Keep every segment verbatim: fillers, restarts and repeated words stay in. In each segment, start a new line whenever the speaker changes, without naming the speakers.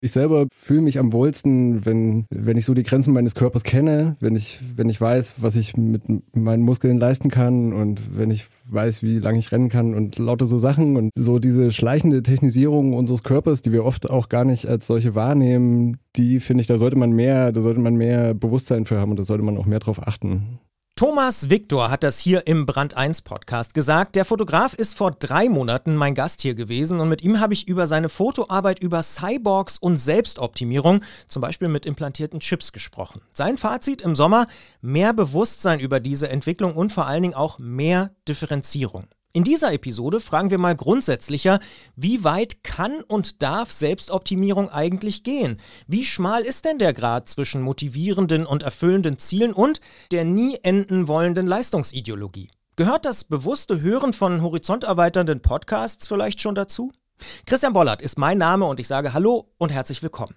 Ich selber fühle mich am wohlsten, wenn, wenn ich so die Grenzen meines Körpers kenne, wenn ich, wenn ich weiß, was ich mit meinen Muskeln leisten kann und wenn ich weiß, wie lange ich rennen kann und lauter so Sachen und so diese schleichende Technisierung unseres Körpers, die wir oft auch gar nicht als solche wahrnehmen, die finde ich, da sollte man mehr, da sollte man mehr Bewusstsein für haben und da sollte man auch mehr drauf achten.
Thomas Viktor hat das hier im Brand eins Podcast gesagt. Der Fotograf ist vor drei Monaten mein Gast hier gewesen und mit ihm habe ich über seine Fotoarbeit über Cyborgs und Selbstoptimierung, zum Beispiel mit implantierten Chips, gesprochen. Sein Fazit im Sommer: mehr Bewusstsein über diese Entwicklung und vor allen Dingen auch mehr Differenzierung. In dieser Episode fragen wir mal grundsätzlicher, wie weit kann und darf Selbstoptimierung eigentlich gehen? Wie schmal ist denn der Grat zwischen motivierenden und erfüllenden Zielen und der nie enden wollenden Leistungsideologie? Gehört das bewusste Hören von horizonterweiternden Podcasts vielleicht schon dazu? Christian Bollert ist mein Name und ich sage Hallo und herzlich willkommen.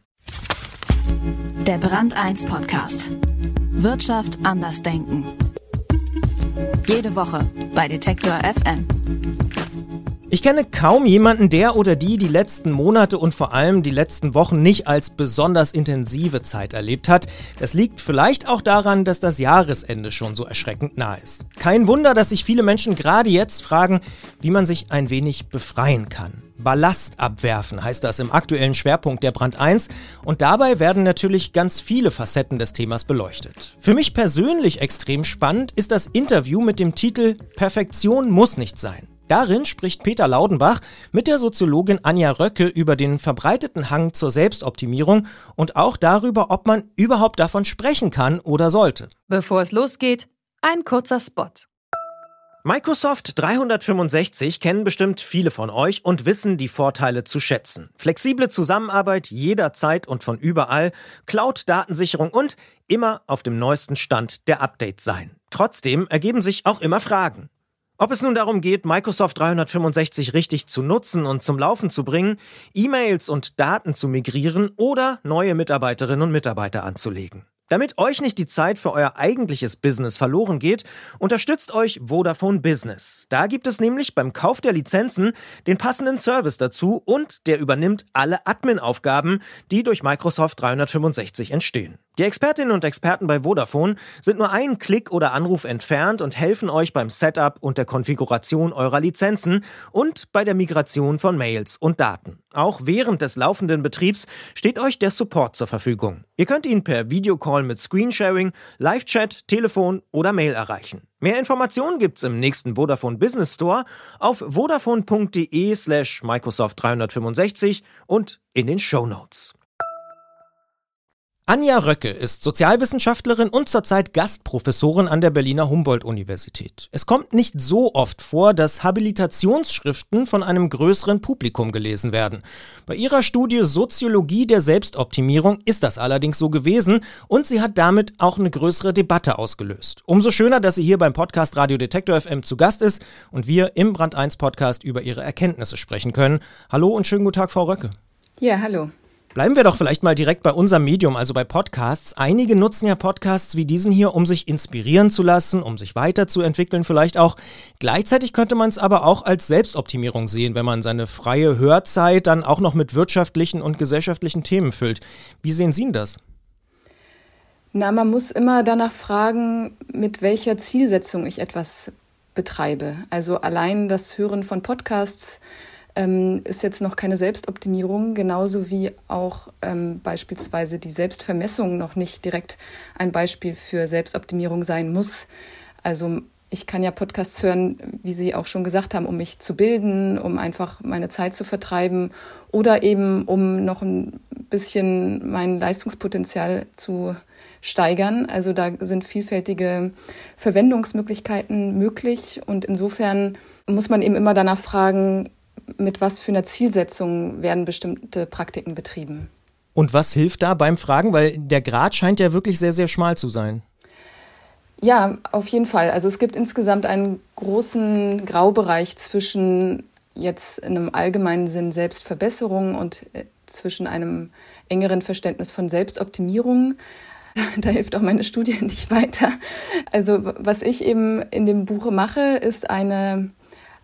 Der Brand eins Podcast. Wirtschaft anders denken. Jede Woche bei Detektor F M.
Ich kenne kaum jemanden, der oder die die letzten Monate und vor allem die letzten Wochen nicht als besonders intensive Zeit erlebt hat. Das liegt vielleicht auch daran, dass das Jahresende schon so erschreckend nah ist. Kein Wunder, dass sich viele Menschen gerade jetzt fragen, wie man sich ein wenig befreien kann. Ballast abwerfen heißt das im aktuellen Schwerpunkt der Brand eins und dabei werden natürlich ganz viele Facetten des Themas beleuchtet. Für mich persönlich extrem spannend ist das Interview mit dem Titel Perfektion muss nicht sein. Darin spricht Peter Laudenbach mit der Soziologin Anja Röcke über den verbreiteten Hang zur Selbstoptimierung und auch darüber, ob man überhaupt davon sprechen kann oder sollte.
Bevor es losgeht, ein kurzer Spot.
Microsoft dreihundertfünfundsechzig kennen bestimmt viele von euch und wissen die Vorteile zu schätzen. Flexible Zusammenarbeit jederzeit und von überall, Cloud-Datensicherung und immer auf dem neuesten Stand der Updates sein. Trotzdem ergeben sich auch immer Fragen. Ob es nun darum geht, Microsoft dreihundertfünfundsechzig richtig zu nutzen und zum Laufen zu bringen, E-Mails und Daten zu migrieren oder neue Mitarbeiterinnen und Mitarbeiter anzulegen. Damit euch nicht die Zeit für euer eigentliches Business verloren geht, unterstützt euch Vodafone Business. Da gibt es nämlich beim Kauf der Lizenzen den passenden Service dazu und der übernimmt alle Admin-Aufgaben, die durch Microsoft dreihundertfünfundsechzig entstehen. Die Expertinnen und Experten bei Vodafone sind nur einen Klick oder Anruf entfernt und helfen euch beim Setup und der Konfiguration eurer Lizenzen und bei der Migration von Mails und Daten. Auch während des laufenden Betriebs steht euch der Support zur Verfügung. Ihr könnt ihn per Videocall mit Screensharing, Live-Chat, Telefon oder Mail erreichen. Mehr Informationen gibt's im nächsten Vodafone Business Store auf vodafone.de slash Microsoft dreihundertfünfundsechzig und in den Shownotes. Anja Röcke ist Sozialwissenschaftlerin und zurzeit Gastprofessorin an der Berliner Humboldt-Universität. Es kommt nicht so oft vor, dass Habilitationsschriften von einem größeren Publikum gelesen werden. Bei ihrer Studie Soziologie der Selbstoptimierung ist das allerdings so gewesen und sie hat damit auch eine größere Debatte ausgelöst. Umso schöner, dass sie hier beim Podcast Radio Detektor F M zu Gast ist und wir im Brand eins Podcast über ihre Erkenntnisse sprechen können. Hallo und schönen guten Tag, Frau Röcke.
Ja, hallo.
Bleiben wir doch vielleicht mal direkt bei unserem Medium, also bei Podcasts. Einige nutzen ja Podcasts wie diesen hier, um sich inspirieren zu lassen, um sich weiterzuentwickeln vielleicht auch. Gleichzeitig könnte man es aber auch als Selbstoptimierung sehen, wenn man seine freie Hörzeit dann auch noch mit wirtschaftlichen und gesellschaftlichen Themen füllt. Wie sehen Sie denn das?
Na, man muss immer danach fragen, mit welcher Zielsetzung ich etwas betreibe. Also allein das Hören von Podcasts Ähm, ist jetzt noch keine Selbstoptimierung, genauso wie auch ähm, beispielsweise die Selbstvermessung noch nicht direkt ein Beispiel für Selbstoptimierung sein muss. Also ich kann ja Podcasts hören, wie Sie auch schon gesagt haben, um mich zu bilden, um einfach meine Zeit zu vertreiben oder eben um noch ein bisschen mein Leistungspotenzial zu steigern. Also da sind vielfältige Verwendungsmöglichkeiten möglich und insofern muss man eben immer danach fragen, mit was für einer Zielsetzung werden bestimmte Praktiken betrieben.
Und was hilft da beim Fragen? Weil der Grat scheint ja wirklich sehr, sehr schmal zu sein.
Ja, auf jeden Fall. Also es gibt insgesamt einen großen Graubereich zwischen jetzt in einem allgemeinen Sinn Selbstverbesserung und äh, zwischen einem engeren Verständnis von Selbstoptimierung. Da hilft auch meine Studie nicht weiter. Also was ich eben in dem Buche mache, ist eine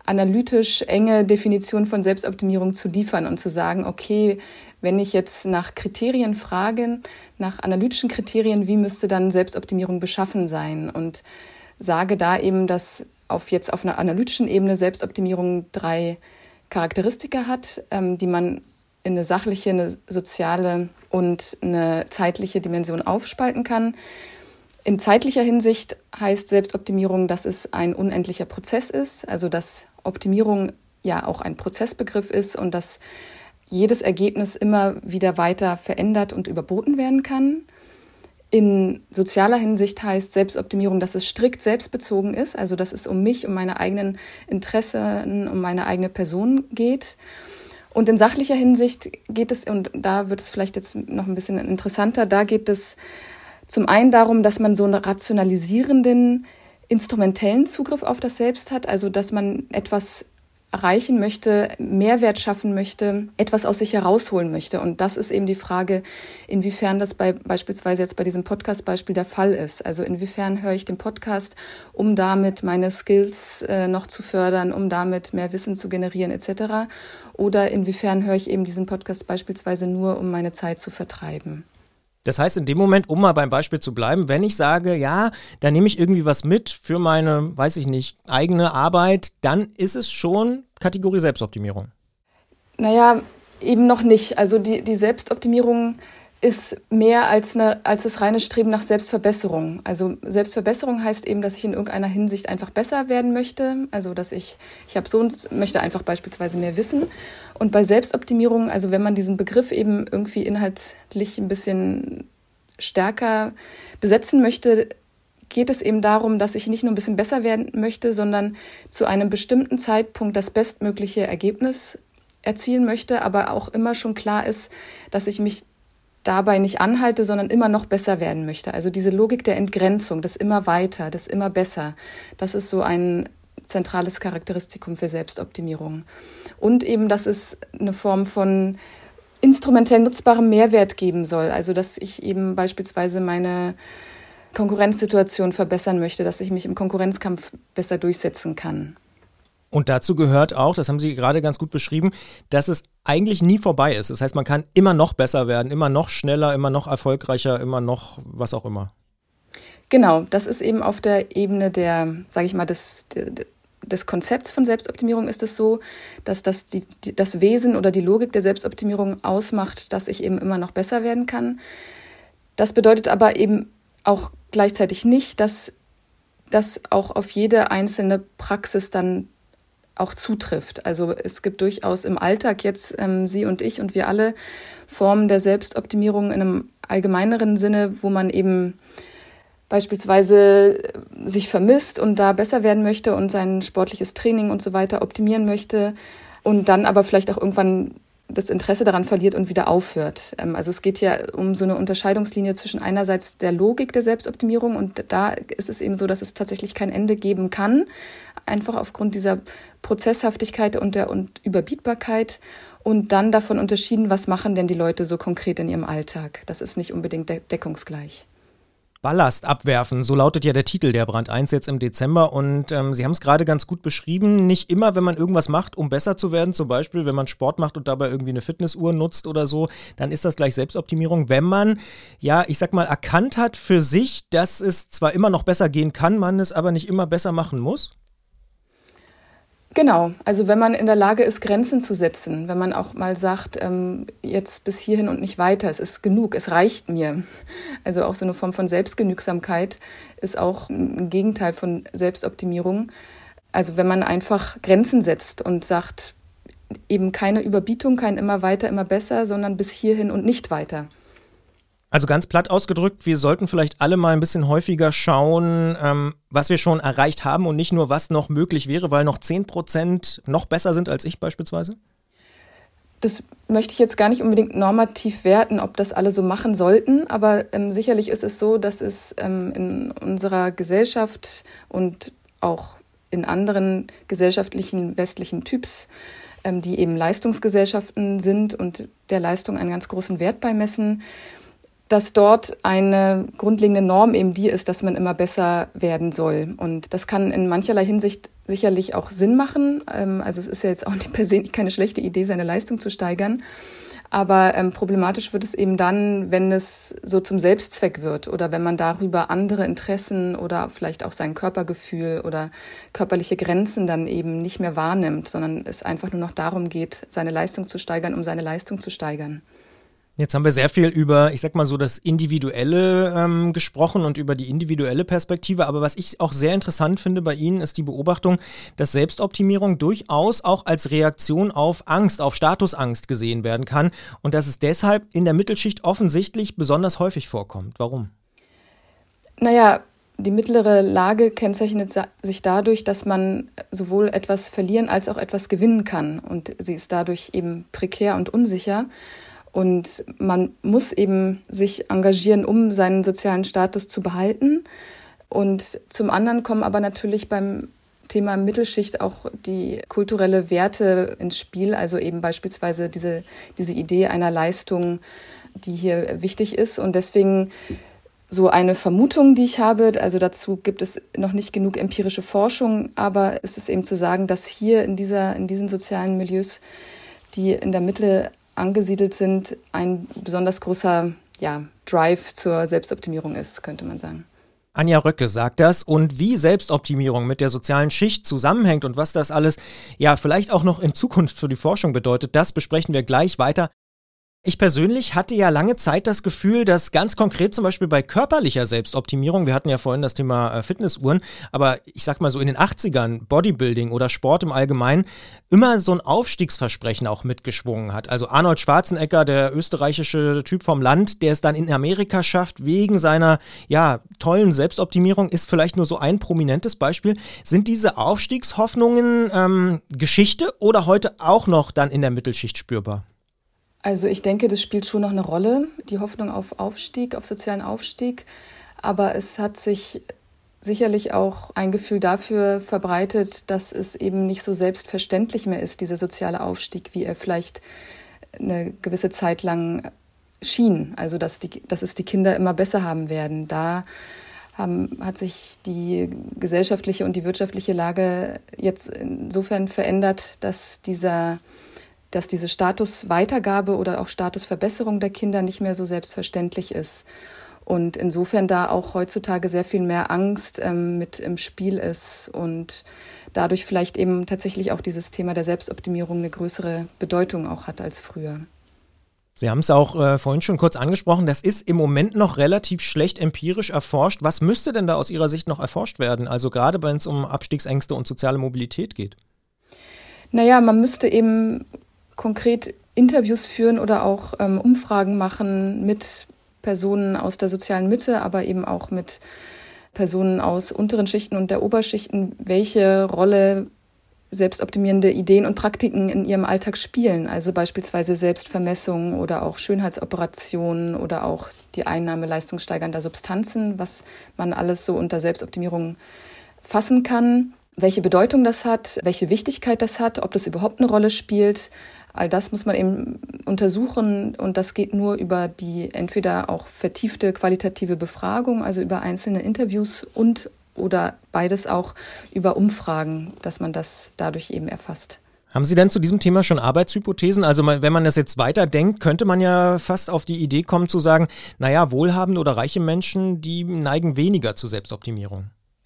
analytisch enge Definition von Selbstoptimierung zu liefern und zu sagen, okay, wenn ich jetzt nach Kriterien frage, nach analytischen Kriterien, wie müsste dann Selbstoptimierung beschaffen sein? Und sage da eben, dass auf jetzt auf einer analytischen Ebene Selbstoptimierung drei Charakteristika hat, ähm, die man in eine sachliche, eine soziale und eine zeitliche Dimension aufspalten kann. In zeitlicher Hinsicht heißt Selbstoptimierung, dass es ein unendlicher Prozess ist, also dass Optimierung ja auch ein Prozessbegriff ist und dass jedes Ergebnis immer wieder weiter verändert und überboten werden kann. In sozialer Hinsicht heißt Selbstoptimierung, dass es strikt selbstbezogen ist, also dass es um mich, um meine eigenen Interessen, um meine eigene Person geht. Und in sachlicher Hinsicht geht es, und da wird es vielleicht jetzt noch ein bisschen interessanter, da geht es zum einen darum, dass man so einen rationalisierenden, instrumentellen Zugriff auf das Selbst hat, also dass man etwas erreichen möchte, Mehrwert schaffen möchte, etwas aus sich herausholen möchte. Und das ist eben die Frage, inwiefern das bei beispielsweise jetzt bei diesem Podcast-Beispiel der Fall ist. Also inwiefern höre ich den Podcast, um damit meine Skills äh, noch zu fördern, um damit mehr Wissen zu generieren et cetera. Oder inwiefern höre ich eben diesen Podcast beispielsweise nur, um meine Zeit zu vertreiben.
Das heißt, in dem Moment, um mal beim Beispiel zu bleiben, wenn ich sage, ja, da nehme ich irgendwie was mit für meine, weiß ich nicht, eigene Arbeit, dann ist es schon Kategorie Selbstoptimierung.
Naja, eben noch nicht. Also die, die Selbstoptimierung ist mehr als, eine, als das reine Streben nach Selbstverbesserung. Also Selbstverbesserung heißt eben, dass ich in irgendeiner Hinsicht einfach besser werden möchte. Also dass ich, ich habe so und möchte einfach beispielsweise mehr wissen. Und bei Selbstoptimierung, also wenn man diesen Begriff eben irgendwie inhaltlich ein bisschen stärker besetzen möchte, geht es eben darum, dass ich nicht nur ein bisschen besser werden möchte, sondern zu einem bestimmten Zeitpunkt das bestmögliche Ergebnis erzielen möchte, aber auch immer schon klar ist, dass ich mich dabei nicht anhalte, sondern immer noch besser werden möchte. Also diese Logik der Entgrenzung, das immer weiter, das immer besser, das ist so ein zentrales Charakteristikum für Selbstoptimierung. Und eben, dass es eine Form von instrumentell nutzbarem Mehrwert geben soll. Also dass ich eben beispielsweise meine Konkurrenzsituation verbessern möchte, dass ich mich im Konkurrenzkampf besser durchsetzen kann.
Und dazu gehört auch, das haben Sie gerade ganz gut beschrieben, dass es eigentlich nie vorbei ist. Das heißt, man kann immer noch besser werden, immer noch schneller, immer noch erfolgreicher, immer noch was auch immer.
Genau, das ist eben auf der Ebene der, sage ich mal, des, des Konzepts von Selbstoptimierung ist es so, dass das die, die, das Wesen oder die Logik der Selbstoptimierung ausmacht, dass ich eben immer noch besser werden kann. Das bedeutet aber eben auch gleichzeitig nicht, dass das auch auf jede einzelne Praxis dann auch zutrifft. Also es gibt durchaus im Alltag jetzt ähm, Sie und ich und wir alle Formen der Selbstoptimierung in einem allgemeineren Sinne, wo man eben beispielsweise sich vermisst und da besser werden möchte und sein sportliches Training und so weiter optimieren möchte und dann aber vielleicht auch irgendwann das Interesse daran verliert und wieder aufhört. Also es geht ja um so eine Unterscheidungslinie zwischen einerseits der Logik der Selbstoptimierung und da ist es eben so, dass es tatsächlich kein Ende geben kann, einfach aufgrund dieser Prozesshaftigkeit und der und Überbietbarkeit und dann davon unterschieden, was machen denn die Leute so konkret in ihrem Alltag. Das ist nicht unbedingt de- deckungsgleich.
Ballast abwerfen, so lautet ja der Titel der Brand eins jetzt im Dezember und ähm, Sie haben es gerade ganz gut beschrieben, nicht immer, wenn man irgendwas macht, um besser zu werden, zum Beispiel, wenn man Sport macht und dabei irgendwie eine Fitnessuhr nutzt oder so, dann ist das gleich Selbstoptimierung. Wenn man, ja, ich sag mal, erkannt hat für sich, dass es zwar immer noch besser gehen kann, man es aber nicht immer besser machen muss?
Genau, also wenn man in der Lage ist, Grenzen zu setzen, wenn man auch mal sagt, ähm, jetzt bis hierhin und nicht weiter, es ist genug, es reicht mir. Also auch so eine Form von Selbstgenügsamkeit ist auch ein Gegenteil von Selbstoptimierung. Also wenn man einfach Grenzen setzt und sagt, eben keine Überbietung, kein immer weiter, immer besser, sondern bis hierhin und nicht weiter.
Also ganz platt ausgedrückt, wir sollten vielleicht alle mal ein bisschen häufiger schauen, ähm, was wir schon erreicht haben und nicht nur, was noch möglich wäre, weil noch zehn Prozent noch besser sind als ich beispielsweise?
Das möchte ich jetzt gar nicht unbedingt normativ werten, ob das alle so machen sollten, aber ähm, sicherlich ist es so, dass es ähm, in unserer Gesellschaft und auch in anderen gesellschaftlichen westlichen Typs, ähm, die eben Leistungsgesellschaften sind und der Leistung einen ganz großen Wert beimessen, dass dort eine grundlegende Norm eben die ist, dass man immer besser werden soll. Und das kann in mancherlei Hinsicht sicherlich auch Sinn machen. Also es ist ja jetzt auch nicht per se keine schlechte Idee, seine Leistung zu steigern. Aber ähm, problematisch wird es eben dann, wenn es so zum Selbstzweck wird oder wenn man darüber andere Interessen oder vielleicht auch sein Körpergefühl oder körperliche Grenzen dann eben nicht mehr wahrnimmt, sondern es einfach nur noch darum geht, seine Leistung zu steigern, um seine Leistung zu steigern.
Jetzt haben wir sehr viel über, ich sag mal so, das Individuelle ähm, gesprochen und über die individuelle Perspektive. Aber was ich auch sehr interessant finde bei Ihnen, ist die Beobachtung, dass Selbstoptimierung durchaus auch als Reaktion auf Angst, auf Statusangst gesehen werden kann und dass es deshalb in der Mittelschicht offensichtlich besonders häufig vorkommt. Warum?
Naja, die mittlere Lage kennzeichnet sich dadurch, dass man sowohl etwas verlieren als auch etwas gewinnen kann. Und sie ist dadurch eben prekär und unsicher. Und man muss eben sich engagieren, um seinen sozialen Status zu behalten. Und zum anderen kommen aber natürlich beim Thema Mittelschicht auch die kulturelle Werte ins Spiel, also eben beispielsweise diese, diese Idee einer Leistung, die hier wichtig ist. Und deswegen so eine Vermutung, die ich habe, also dazu gibt es noch nicht genug empirische Forschung, aber es ist eben zu sagen, dass hier in dieser, in diesen sozialen Milieus, die in der Mitte angesiedelt sind, ein besonders großer ja, Drive zur Selbstoptimierung ist, könnte man sagen.
Anja Röcke sagt das und wie Selbstoptimierung mit der sozialen Schicht zusammenhängt und was das alles ja vielleicht auch noch in Zukunft für die Forschung bedeutet, das besprechen wir gleich weiter. Ich persönlich hatte ja lange Zeit das Gefühl, dass ganz konkret zum Beispiel bei körperlicher Selbstoptimierung, wir hatten ja vorhin das Thema äh, Fitnessuhren, aber ich sag mal so in den achtzigern, Bodybuilding oder Sport im Allgemeinen, immer so ein Aufstiegsversprechen auch mitgeschwungen hat. Also Arnold Schwarzenegger, der österreichische Typ vom Land, der es dann in Amerika schafft, wegen seiner ja tollen Selbstoptimierung, ist vielleicht nur so ein prominentes Beispiel. Sind diese Aufstiegshoffnungen ähm, Geschichte oder heute auch noch dann in der Mittelschicht spürbar?
Also ich denke, das spielt schon noch eine Rolle, die Hoffnung auf Aufstieg, auf sozialen Aufstieg. Aber es hat sich sicherlich auch ein Gefühl dafür verbreitet, dass es eben nicht so selbstverständlich mehr ist, dieser soziale Aufstieg, wie er vielleicht eine gewisse Zeit lang schien. Also dass, die, dass es die Kinder immer besser haben werden. Da haben, hat sich die gesellschaftliche und die wirtschaftliche Lage jetzt insofern verändert, dass dieser dass diese Statusweitergabe oder auch Statusverbesserung der Kinder nicht mehr so selbstverständlich ist. Und insofern da auch heutzutage sehr viel mehr Angst ähm, mit im Spiel ist und dadurch vielleicht eben tatsächlich auch dieses Thema der Selbstoptimierung eine größere Bedeutung auch hat als früher.
Sie haben es auch äh, vorhin schon kurz angesprochen, das ist im Moment noch relativ schlecht empirisch erforscht. Was müsste denn da aus Ihrer Sicht noch erforscht werden? Also gerade wenn es um Abstiegsängste und soziale Mobilität geht.
Naja, man müsste eben konkret Interviews führen oder auch ähm, Umfragen machen mit Personen aus der sozialen Mitte, aber eben auch mit Personen aus unteren Schichten und der Oberschichten, welche Rolle selbstoptimierende Ideen und Praktiken in ihrem Alltag spielen. Also beispielsweise Selbstvermessung oder auch Schönheitsoperationen oder auch die Einnahme leistungssteigernder Substanzen, was man alles so unter Selbstoptimierung fassen kann. Welche Bedeutung das hat, welche Wichtigkeit das hat, ob das überhaupt eine Rolle spielt. All das muss man eben untersuchen und das geht nur über die entweder auch vertiefte qualitative Befragung, also über einzelne Interviews und oder beides auch über Umfragen, dass man das dadurch eben erfasst.
Haben Sie denn zu diesem Thema schon Arbeitshypothesen? Also wenn man das jetzt weiterdenkt, könnte man ja fast auf die Idee kommen zu sagen, naja, wohlhabende oder reiche Menschen, die neigen weniger zur Selbstoptimierung.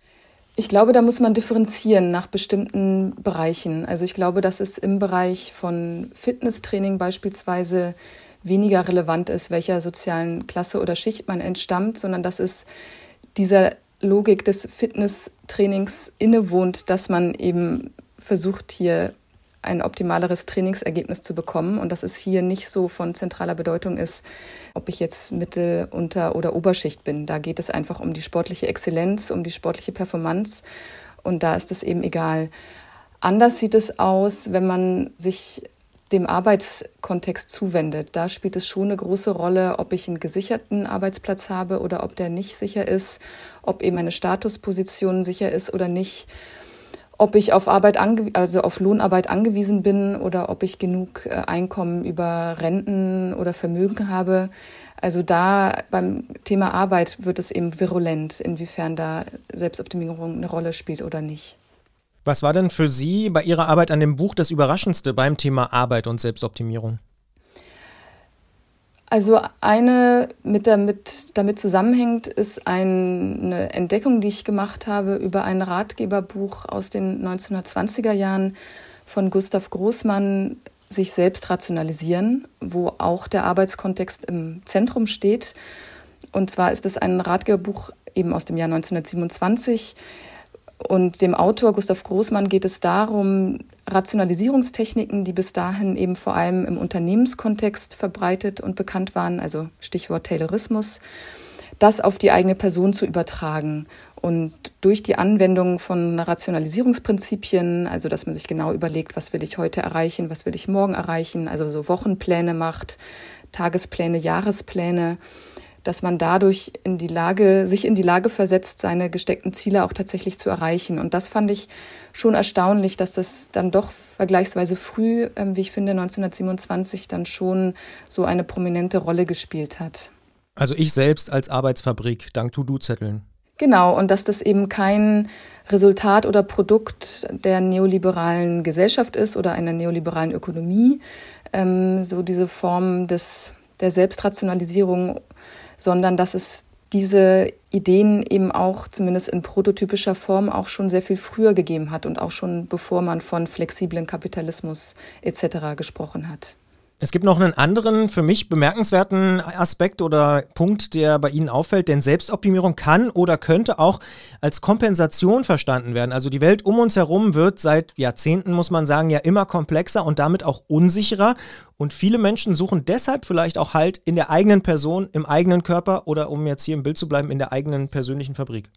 Ich glaube, da muss man differenzieren nach bestimmten Bereichen. Also ich glaube, dass es im Bereich von Fitnesstraining beispielsweise weniger relevant ist, welcher sozialen Klasse oder Schicht man entstammt, sondern dass es dieser Logik des Fitnesstrainings innewohnt, dass man eben versucht, hier ein optimaleres Trainingsergebnis zu bekommen und dass es hier nicht so von zentraler Bedeutung ist, ob ich jetzt Mittel-, Unter- oder Oberschicht bin. Da geht es einfach um die sportliche Exzellenz, um die sportliche Performance und da ist es eben egal. Anders sieht es aus, wenn man sich dem Arbeitskontext zuwendet. Da spielt es schon eine große Rolle, ob ich einen gesicherten Arbeitsplatz habe oder ob der nicht sicher ist, ob eben eine Statusposition sicher ist oder nicht. ob ich auf Arbeit ange- also auf Lohnarbeit angewiesen bin oder ob ich genug äh, Einkommen über Renten oder Vermögen habe. Also da beim Thema Arbeit wird es eben virulent, inwiefern da Selbstoptimierung eine Rolle spielt oder nicht.
Was war denn für Sie bei Ihrer Arbeit an dem Buch das Überraschendste beim Thema Arbeit und Selbstoptimierung?
Also eine mit damit, damit zusammenhängt, ist eine Entdeckung, die ich gemacht habe über ein Ratgeberbuch aus den neunzehnhundertzwanziger Jahren von Gustav Großmann, sich selbst rationalisieren, wo auch der Arbeitskontext im Zentrum steht. Und zwar ist es ein Ratgeberbuch eben aus dem Jahr neunzehnhundertsiebenundzwanzig. Und dem Autor Gustav Großmann geht es darum, Rationalisierungstechniken, die bis dahin eben vor allem im Unternehmenskontext verbreitet und bekannt waren, also Stichwort Taylorismus, das auf die eigene Person zu übertragen. Und durch die Anwendung von Rationalisierungsprinzipien, also dass man sich genau überlegt, was will ich heute erreichen, was will ich morgen erreichen, also so Wochenpläne macht, Tagespläne, Jahrespläne, dass man dadurch in die Lage, sich in die Lage versetzt, seine gesteckten Ziele auch tatsächlich zu erreichen. Und das fand ich schon erstaunlich, dass das dann doch vergleichsweise früh, wie ich finde, neunzehnhundertsiebenundzwanzig dann schon so eine prominente Rolle gespielt hat.
Also ich selbst als Arbeitsfabrik, dank To-Do-Zetteln.
Genau, und dass das eben kein Resultat oder Produkt der neoliberalen Gesellschaft ist oder einer neoliberalen Ökonomie, ähm, so diese Form des der Selbstrationalisierung, sondern dass es diese Ideen eben auch zumindest in prototypischer Form auch schon sehr viel früher gegeben hat und auch schon bevor man von flexiblen Kapitalismus et cetera gesprochen hat.
Es gibt noch einen anderen, für mich bemerkenswerten Aspekt oder Punkt, der bei Ihnen auffällt, denn Selbstoptimierung kann oder könnte auch als Kompensation verstanden werden. Also die Welt um uns herum wird seit Jahrzehnten, muss man sagen, ja immer komplexer und damit auch unsicherer. Und viele Menschen suchen deshalb vielleicht auch Halt in der eigenen Person, im eigenen Körper oder, um jetzt hier im Bild zu bleiben, in der eigenen persönlichen Fabrik.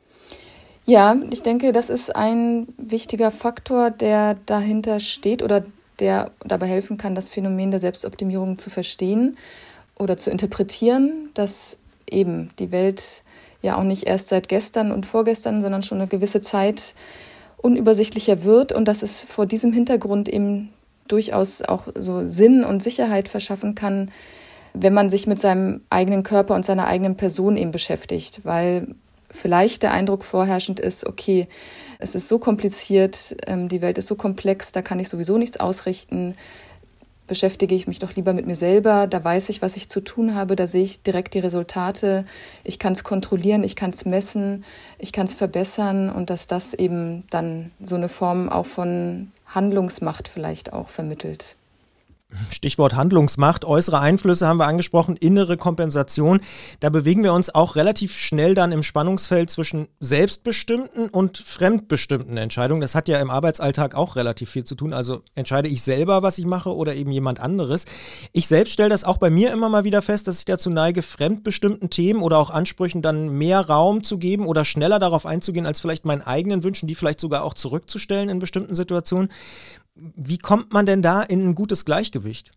Ja, ich denke, das ist ein wichtiger Faktor, der dahinter steht oder der dabei helfen kann, das Phänomen der Selbstoptimierung zu verstehen oder zu interpretieren, dass eben die Welt ja auch nicht erst seit gestern und vorgestern, sondern schon eine gewisse Zeit unübersichtlicher wird und dass es vor diesem Hintergrund eben durchaus auch so Sinn und Sicherheit verschaffen kann, wenn man sich mit seinem eigenen Körper und seiner eigenen Person eben beschäftigt, weil vielleicht der Eindruck vorherrschend ist, okay, es ist so kompliziert, die Welt ist so komplex, da kann ich sowieso nichts ausrichten. Beschäftige ich mich doch lieber mit mir selber, da weiß ich, was ich zu tun habe, da sehe ich direkt die Resultate, ich kann es kontrollieren, ich kann es messen, ich kann es verbessern und dass das eben dann so eine Form auch von Handlungsmacht vielleicht auch vermittelt.
Stichwort Handlungsmacht, äußere Einflüsse haben wir angesprochen, innere Kompensation. Da bewegen wir uns auch relativ schnell dann im Spannungsfeld zwischen selbstbestimmten und fremdbestimmten Entscheidungen. Das hat ja im Arbeitsalltag auch relativ viel zu tun. Also entscheide ich selber, was ich mache oder eben jemand anderes. Ich selbst stelle das auch bei mir immer mal wieder fest, dass ich dazu neige, fremdbestimmten Themen oder auch Ansprüchen dann mehr Raum zu geben oder schneller darauf einzugehen, als vielleicht meinen eigenen Wünschen, die vielleicht sogar auch zurückzustellen in bestimmten Situationen. Wie kommt man denn da in ein gutes Gleichgewicht?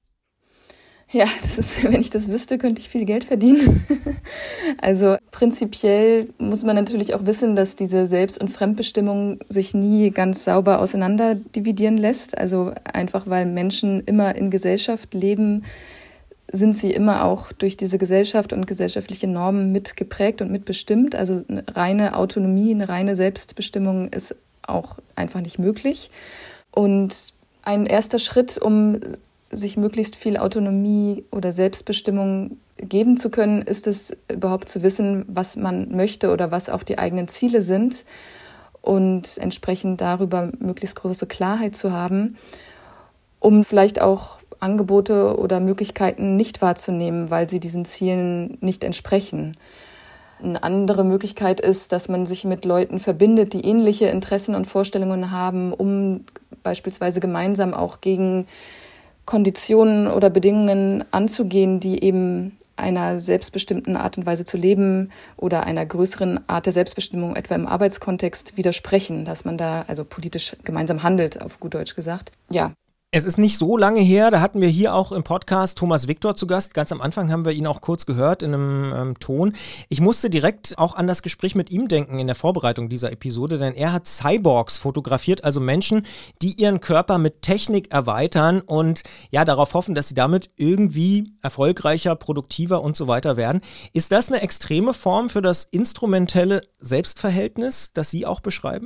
Ja, das ist, wenn ich das wüsste, könnte ich viel Geld verdienen. Also prinzipiell muss man natürlich auch wissen, dass diese Selbst- und Fremdbestimmung sich nie ganz sauber auseinander dividieren lässt. Also einfach, weil Menschen immer in Gesellschaft leben, sind sie immer auch durch diese Gesellschaft und gesellschaftliche Normen mitgeprägt und mitbestimmt. Also eine reine Autonomie, eine reine Selbstbestimmung ist auch einfach nicht möglich. Und ein erster Schritt, um sich möglichst viel Autonomie oder Selbstbestimmung geben zu können, ist es überhaupt zu wissen, was man möchte oder was auch die eigenen Ziele sind und entsprechend darüber möglichst große Klarheit zu haben, um vielleicht auch Angebote oder Möglichkeiten nicht wahrzunehmen, weil sie diesen Zielen nicht entsprechen. Eine andere Möglichkeit ist, dass man sich mit Leuten verbindet, die ähnliche Interessen und Vorstellungen haben, um beispielsweise gemeinsam auch gegen Konditionen oder Bedingungen anzugehen, die eben einer selbstbestimmten Art und Weise zu leben oder einer größeren Art der Selbstbestimmung, etwa im Arbeitskontext, widersprechen, dass man da also politisch gemeinsam handelt, auf gut Deutsch gesagt. Ja.
Es ist nicht so lange her, da hatten wir hier auch im Podcast Thomas Viktor zu Gast. Ganz am Anfang haben wir ihn auch kurz gehört in einem ähm, Ton. Ich musste direkt auch an das Gespräch mit ihm denken in der Vorbereitung dieser Episode, denn er hat Cyborgs fotografiert, also Menschen, die ihren Körper mit Technik erweitern und ja darauf hoffen, dass sie damit irgendwie erfolgreicher, produktiver und so weiter werden. Ist das eine extreme Form für das instrumentelle Selbstverhältnis, das Sie auch beschreiben?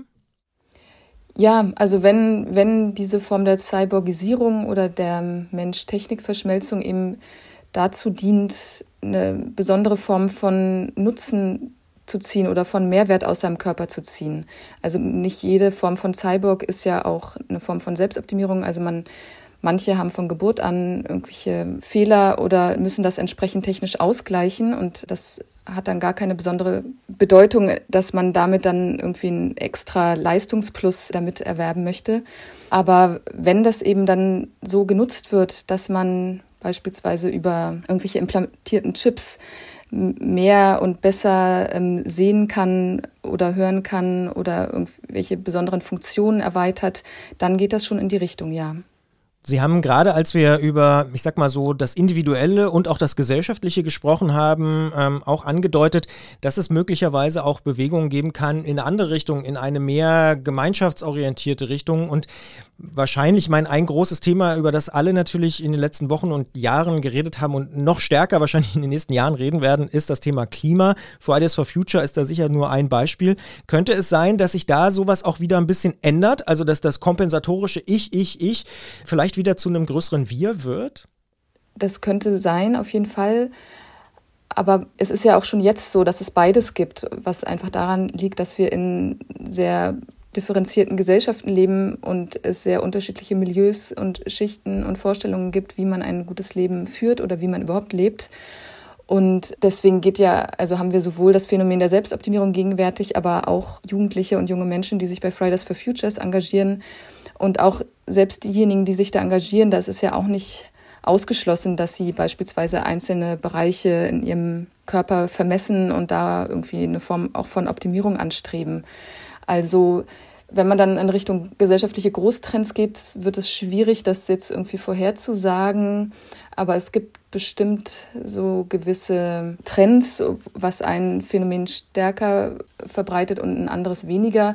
Ja, also wenn, wenn diese Form der Cyborgisierung oder der Mensch-Technik-Verschmelzung eben dazu dient, eine besondere Form von Nutzen zu ziehen oder von Mehrwert aus seinem Körper zu ziehen. Also nicht jede Form von Cyborg ist ja auch eine Form von Selbstoptimierung. Also man Manche haben von Geburt an irgendwelche Fehler oder müssen das entsprechend technisch ausgleichen und das hat dann gar keine besondere Bedeutung, dass man damit dann irgendwie einen extra Leistungsplus damit erwerben möchte. Aber wenn das eben dann so genutzt wird, dass man beispielsweise über irgendwelche implantierten Chips mehr und besser ähm, sehen kann oder hören kann oder irgendwelche besonderen Funktionen erweitert, dann geht das schon in die Richtung, ja.
Sie haben gerade, als wir über, ich sag mal so, das Individuelle und auch das Gesellschaftliche gesprochen haben, ähm, auch angedeutet, dass es möglicherweise auch Bewegungen geben kann in eine andere Richtung, in eine mehr gemeinschaftsorientierte Richtung. Und wahrscheinlich mein ein großes Thema, über das alle natürlich in den letzten Wochen und Jahren geredet haben und noch stärker wahrscheinlich in den nächsten Jahren reden werden, ist das Thema Klima. Fridays for Future ist da sicher nur ein Beispiel. Könnte es sein, dass sich da sowas auch wieder ein bisschen ändert? Also dass das kompensatorische Ich, Ich, Ich vielleicht wieder zu einem größeren Wir wird?
Das könnte sein, auf jeden Fall. Aber es ist ja auch schon jetzt so, dass es beides gibt, was einfach daran liegt, dass wir in sehr differenzierten Gesellschaften leben und es sehr unterschiedliche Milieus und Schichten und Vorstellungen gibt, wie man ein gutes Leben führt oder wie man überhaupt lebt. Und deswegen geht ja, also haben wir sowohl das Phänomen der Selbstoptimierung gegenwärtig, aber auch Jugendliche und junge Menschen, die sich bei Fridays for Futures engagieren. Und auch selbst diejenigen, die sich da engagieren, das ist ja auch nicht ausgeschlossen, dass sie beispielsweise einzelne Bereiche in ihrem Körper vermessen und da irgendwie eine Form auch von Optimierung anstreben. Also wenn man dann in Richtung gesellschaftliche Großtrends geht, wird es schwierig, das jetzt irgendwie vorherzusagen. Aber es gibt bestimmt so gewisse Trends, was ein Phänomen stärker verbreitet und ein anderes weniger.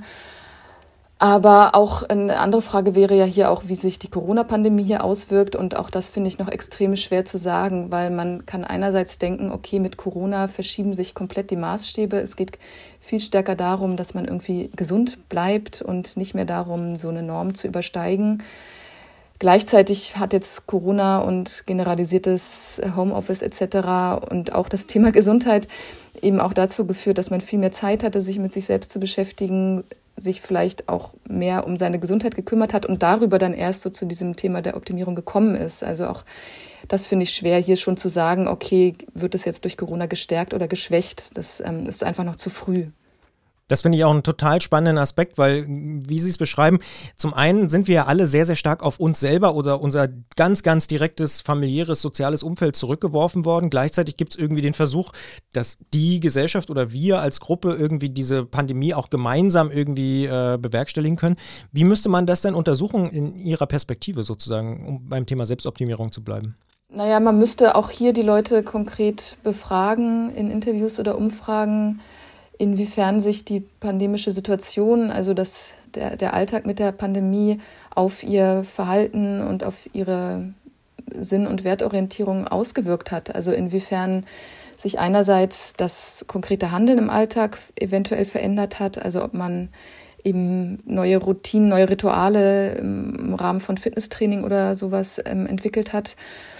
Aber auch eine andere Frage wäre ja hier auch, wie sich die Corona-Pandemie hier auswirkt. Und auch das finde ich noch extrem schwer zu sagen, weil man kann einerseits denken, okay, mit Corona verschieben sich komplett die Maßstäbe. Es geht viel stärker darum, dass man irgendwie gesund bleibt und nicht mehr darum, so eine Norm zu übersteigen. Gleichzeitig hat jetzt Corona und generalisiertes Homeoffice et cetera und auch das Thema Gesundheit eben auch dazu geführt, dass man viel mehr Zeit hatte, sich mit sich selbst zu beschäftigen, sich vielleicht auch mehr um seine Gesundheit gekümmert hat und darüber dann erst so zu diesem Thema der Optimierung gekommen ist. Also auch das finde ich schwer, hier schon zu sagen, okay, wird es jetzt durch Corona gestärkt oder geschwächt? Das ähm, ist einfach noch zu früh.
Das finde ich auch einen total spannenden Aspekt, weil, wie Sie es beschreiben, zum einen sind wir ja alle sehr, sehr stark auf uns selber oder unser ganz, ganz direktes familiäres, soziales Umfeld zurückgeworfen worden. Gleichzeitig gibt es irgendwie den Versuch, dass die Gesellschaft oder wir als Gruppe irgendwie diese Pandemie auch gemeinsam irgendwie äh, bewerkstelligen können. Wie müsste man das denn untersuchen in Ihrer Perspektive sozusagen, um beim Thema Selbstoptimierung zu bleiben?
Naja, man müsste auch hier die Leute konkret befragen in Interviews oder Umfragen, inwiefern sich die pandemische Situation, also das, der, der Alltag mit der Pandemie auf ihr Verhalten und auf ihre Sinn- und Wertorientierung ausgewirkt hat. Also inwiefern sich einerseits das konkrete Handeln im Alltag eventuell verändert hat, also ob man eben neue Routinen, neue Rituale im Rahmen von Fitnesstraining oder sowas ähm, entwickelt hat.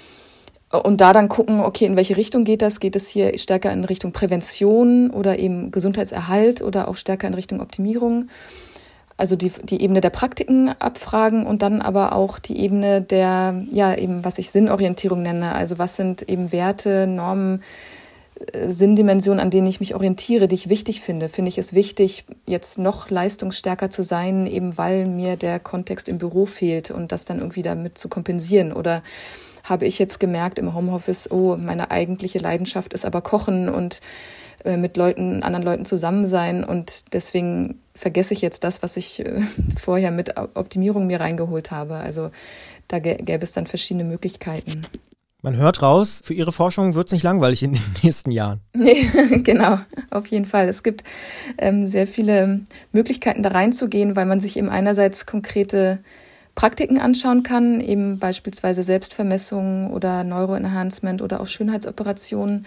Und da dann gucken, okay, in welche Richtung geht das? Geht es hier stärker in Richtung Prävention oder eben Gesundheitserhalt oder auch stärker in Richtung Optimierung? Also die, die Ebene der Praktiken abfragen und dann aber auch die Ebene der, ja, eben, was ich Sinnorientierung nenne. Also was sind eben Werte, Normen, Sinndimensionen, an denen ich mich orientiere, die ich wichtig finde. Finde ich es wichtig, jetzt noch leistungsstärker zu sein, eben weil mir der Kontext im Büro fehlt und das dann irgendwie damit zu kompensieren? Oder habe ich jetzt gemerkt im Homeoffice, oh, meine eigentliche Leidenschaft ist aber Kochen und äh, mit Leuten, anderen Leuten zusammen sein und deswegen vergesse ich jetzt das, was ich äh, vorher mit Optimierung mir reingeholt habe. Also da gäbe es dann verschiedene Möglichkeiten.
Man hört raus, für Ihre Forschung wird es nicht langweilig in den nächsten Jahren.
Nee, genau, auf jeden Fall. Es gibt ähm, sehr viele Möglichkeiten, da reinzugehen, weil man sich eben einerseits konkrete Praktiken anschauen kann, eben beispielsweise Selbstvermessungen oder Neuroenhancement oder auch Schönheitsoperationen.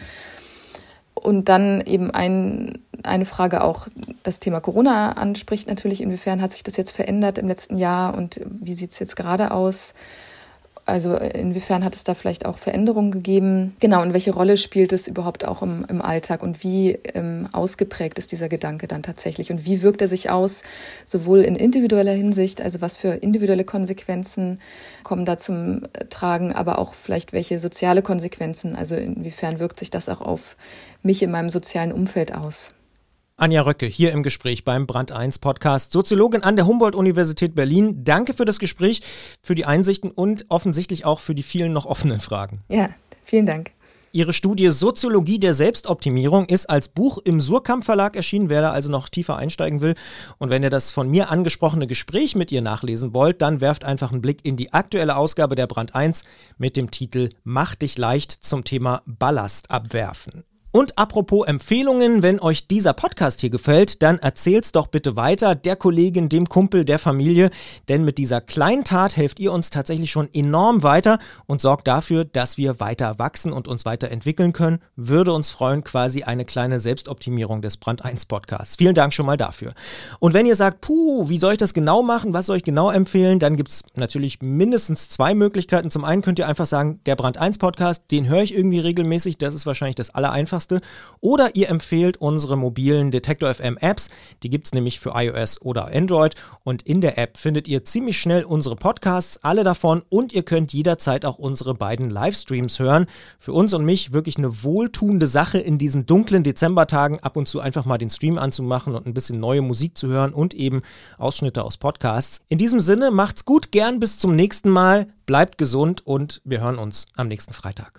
Und dann eben ein, eine Frage auch das Thema Corona anspricht natürlich, inwiefern hat sich das jetzt verändert im letzten Jahr und wie sieht es jetzt gerade aus? Also inwiefern hat es da vielleicht auch Veränderungen gegeben? Genau, und welche Rolle spielt es überhaupt auch im, im Alltag und wie ähm, ausgeprägt ist dieser Gedanke dann tatsächlich? Und wie wirkt er sich aus, sowohl in individueller Hinsicht, also was für individuelle Konsequenzen kommen da zum Tragen, aber auch vielleicht welche soziale Konsequenzen, also inwiefern wirkt sich das auch auf mich in meinem sozialen Umfeld aus?
Anja Röcke hier im Gespräch beim Brand eins Podcast, Soziologin an der Humboldt-Universität Berlin. Danke für das Gespräch, für die Einsichten und offensichtlich auch für die vielen noch offenen Fragen.
Ja, vielen Dank.
Ihre Studie Soziologie der Selbstoptimierung ist als Buch im Suhrkamp Verlag erschienen, wer da also noch tiefer einsteigen will. Und wenn ihr das von mir angesprochene Gespräch mit ihr nachlesen wollt, dann werft einfach einen Blick in die aktuelle Ausgabe der Brand eins mit dem Titel Mach dich leicht zum Thema Ballast abwerfen. Und apropos Empfehlungen, wenn euch dieser Podcast hier gefällt, dann erzählt's doch bitte weiter der Kollegin, dem Kumpel, der Familie, denn mit dieser kleinen Tat helft ihr uns tatsächlich schon enorm weiter und sorgt dafür, dass wir weiter wachsen und uns weiterentwickeln können. Würde uns freuen, quasi eine kleine Selbstoptimierung des Brand eins Podcasts. Vielen Dank schon mal dafür. Und wenn ihr sagt, puh, wie soll ich das genau machen, was soll ich genau empfehlen, dann gibt's natürlich mindestens zwei Möglichkeiten. Zum einen könnt ihr einfach sagen, der Brand eins Podcast, den höre ich irgendwie regelmäßig, das ist wahrscheinlich das Allereinfachste. Oder ihr empfehlt unsere mobilen Detektor F M Apps, die gibt es nämlich für iOS oder Android und in der App findet ihr ziemlich schnell unsere Podcasts, alle davon und ihr könnt jederzeit auch unsere beiden Livestreams hören. Für uns und mich wirklich eine wohltuende Sache in diesen dunklen Dezembertagen, ab und zu einfach mal den Stream anzumachen und ein bisschen neue Musik zu hören und eben Ausschnitte aus Podcasts. In diesem Sinne, macht's gut, gern bis zum nächsten Mal, bleibt gesund und wir hören uns am nächsten Freitag.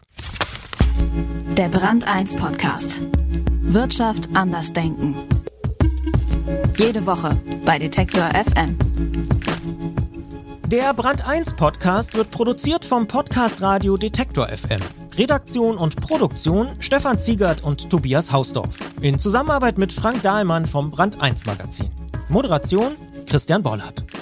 Der Brand eins Podcast. Wirtschaft anders denken. Jede Woche bei Detektor F M.
Der Brand eins Podcast wird produziert vom Podcast Radio Detektor F M. Redaktion und Produktion Stefan Ziegert und Tobias Hausdorf. In Zusammenarbeit mit Frank Dahlmann vom Brand eins Magazin. Moderation Christian Bollert.